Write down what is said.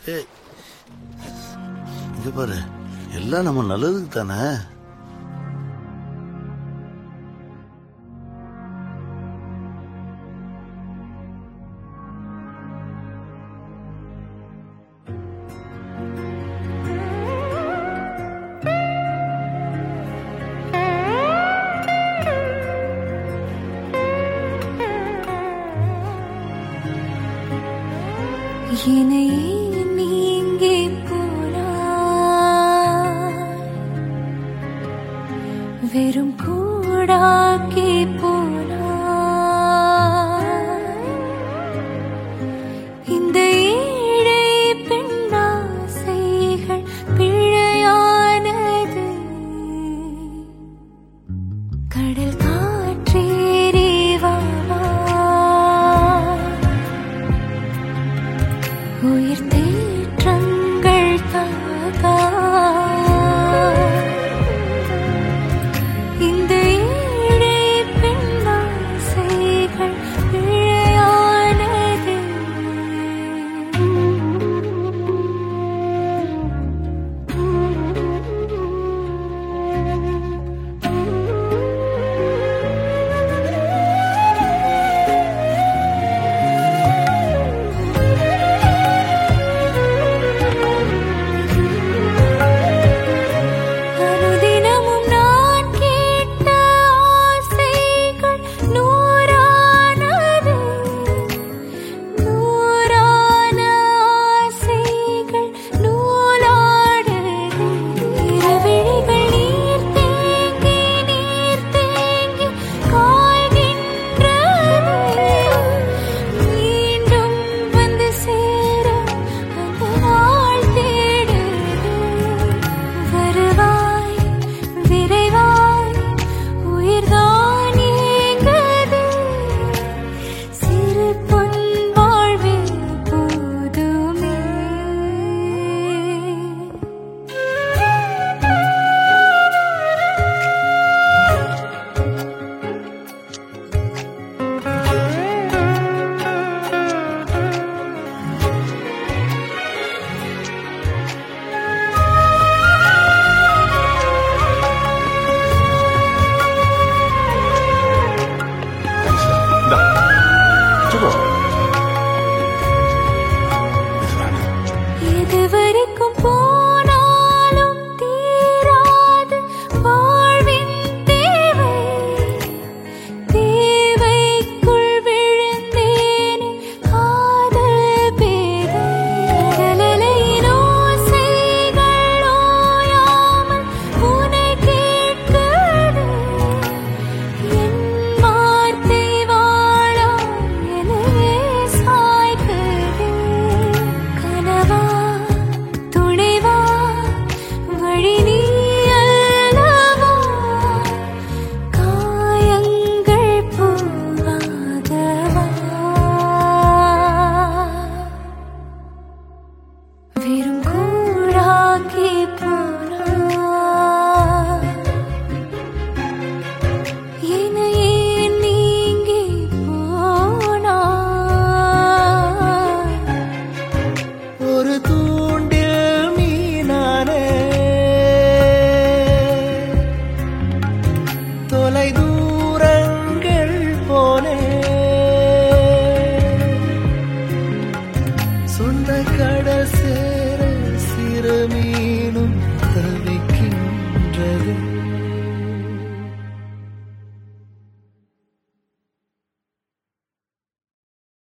இங்க பாரு, எல்லாம் நம்ம நல்லதுக்கு தானே. என்னையே நீங்கே போனாய், வெறும் கூடாக்கி போனாய். இந்த ஏழை பெண்ணாசைகள் பிழையானது. கடல் காற்றேறி வாவா, உயிர் தேற்றங்கள் காக்கா. இந்த ஏழை பெண்ணாசைகள் பிழையானது. எதுவரைக்கும் போனாலும் தீராது வாழ்வின் தேவை. தேவைக்குள் விழுந்தேன் காதல் பேதை. கடலலையின் ஓசைகள் ஓயாமல் உன்னை கேட்குது. என் வார்த்தை வாழா எனவே சாய்க்குது. கனவா துணைவா வழி நீ அல்லவா, காயங்கள் போவாதவா. வெறும் கூடாக்கி போனாய், என்னையே நீங்கி போனாய். ஒரு தூண்டில் மீனானே, தொலை தூரங்கள் போனே. சொந்த கடல் சேர சிறு மீனும் தவிக்கின்றது.